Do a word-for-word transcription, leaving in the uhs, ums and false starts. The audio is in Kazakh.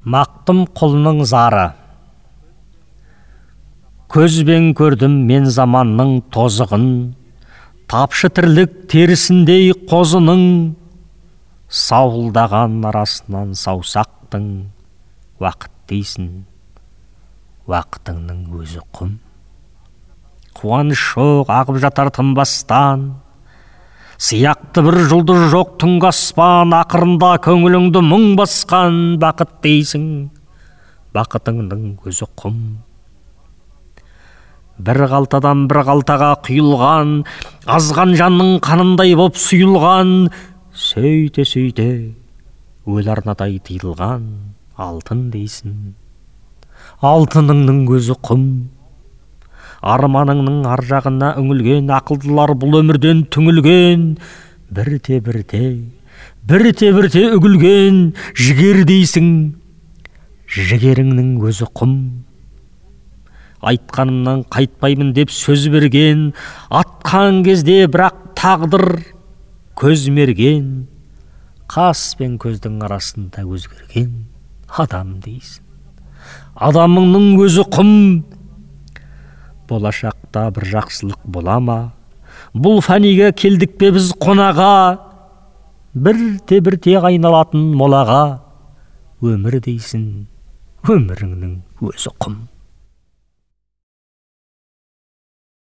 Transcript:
Мақтым құлының зары. Көзбен көрдім мен заманның тозығын, тапшы тірлік терісіндей қозының, сауылдаған арасынан саусақтың, уақыт дейсің, уақытыңның өзі құм. Қуаныш жоқ ағып жатар тынбастан, сияқты бір жұлдыз жоқ түнгі аспан, ақырында көңіліңді мұң басқан бақыт дейсің, бақытыңның өзі құм. Бір қалтадан бір қалтаға құйылған, азған жанның қанындай боп сұйылған, сөйте сөйте өл арнадай тыйылған алтын дейсің, алтыныңның өзі құм. Арманыңның ар жағына үңілген ақылдылар бұл өмірден түңілген, бірте-бірте, бірте-бірте үгілген жігер дейсің, жігеріңнің өзі құм. Айтқанымнан қайтпаймын деп сөз берген, атқан кезде бірақ тағдыр көз мерген, қас пен көздің арасында өзгерген адам дейсің, адамыңның өзі құм. Болашақта бір жақсылық бола ма? Бұл фәниге келдік пе біз қонаға? Бірте-бірте айналатын молаға, өмір дейсің, өміріңнің өзі құм.